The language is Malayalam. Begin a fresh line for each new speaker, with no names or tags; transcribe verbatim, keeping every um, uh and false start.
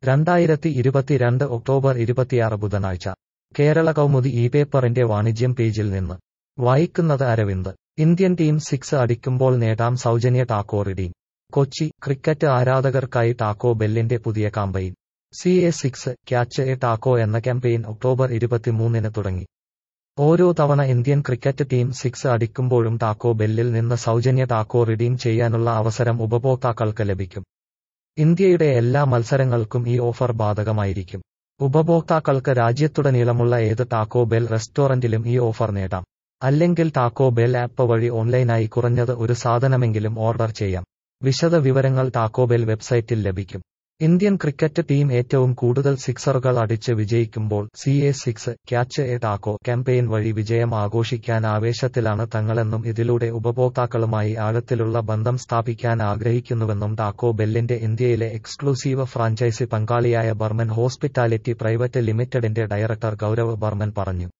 രണ്ടായിരത്തി ഇരുപത്തിരണ്ട് ഒക്ടോബർ ഇരുപത്തിയാറ് ബുധനാഴ്ച കേരള കൗമുദി ഈ പേപ്പറിന്റെ വാണിജ്യം പേജിൽ നിന്ന് വായിക്കുന്നത് അരവിന്ദ്. ഇന്ത്യൻ ടീം സിക്സ് അടിക്കുമ്പോൾ നേടാം സൗജന്യ ടാക്കോ റിഡീം. കൊച്ചി, ക്രിക്കറ്റ് ആരാധകർക്കായി ടാക്കോ ബെല്ലിന്റെ പുതിയ campaign C A six catch a taco എന്ന ക്യാമ്പയിൻ ഒക്ടോബർ ഇരുപത്തിമൂന്നിന് തുടങ്ങി. ഓരോ തവണ ഇന്ത്യൻ ക്രിക്കറ്റ് ടീം സിക്സ് അടിക്കുമ്പോഴും ടാക്കോ ബെല്ലിൽ നിന്ന് സൗജന്യ ടാക്കോ റിഡീം ചെയ്യാനുള്ള അവസരം ഉപഭോക്താക്കൾക്ക് ലഭിക്കും. ഇന്ത്യയുടെ എല്ലാ മത്സരങ്ങൾക്കും ഈ ഓഫർ ബാധകമായിരിക്കും. ഉപഭോക്താക്കൾക്ക് രാജ്യത്തുടനീളമുള്ള ഏത് ടാക്കോ ബെൽ റെസ്റ്റോറന്റിലും ഈ ഓഫർ നേടാം. അല്ലെങ്കിൽ ടാക്കോ ബെൽ ആപ്പ് വഴി ഓൺലൈനായി കുറഞ്ഞത് ഒരു സാധനമെങ്കിലും ഓർഡർ ചെയ്യാം. വിശദ വിവരങ്ങൾ ടാക്കോ ബെൽ വെബ്സൈറ്റിൽ ലഭിക്കും. ഇന്ത്യൻ ക്രിക്കറ്റ് ടീം ഏറ്റവും കൂടുതൽ സിക്സറുകൾ അടിച്ച് വിജയിക്കുമ്പോൾ C A six catch a taco campaign വഴി വിജയം ആഘോഷിക്കാൻ ആവേശത്തിലാണ് തങ്ങളെന്നും ഇതിലൂടെ ഉപഭോക്താക്കളുമായി ആഴത്തിലുള്ള ബന്ധം സ്ഥാപിക്കാൻ ആഗ്രഹിക്കുന്നുവെന്നും ടാക്കോ ബെല്ലിന്റെ ഇന്ത്യയിലെ എക്സ്ക്ലൂസീവ് ഫ്രാഞ്ചൈസി പങ്കാളിയായ ബർമൻ ഹോസ്പിറ്റാലിറ്റി പ്രൈവറ്റ് ലിമിറ്റഡിന്റെ ഡയറക്ടർ ഗൗരവ് ബർമൻ പറഞ്ഞു.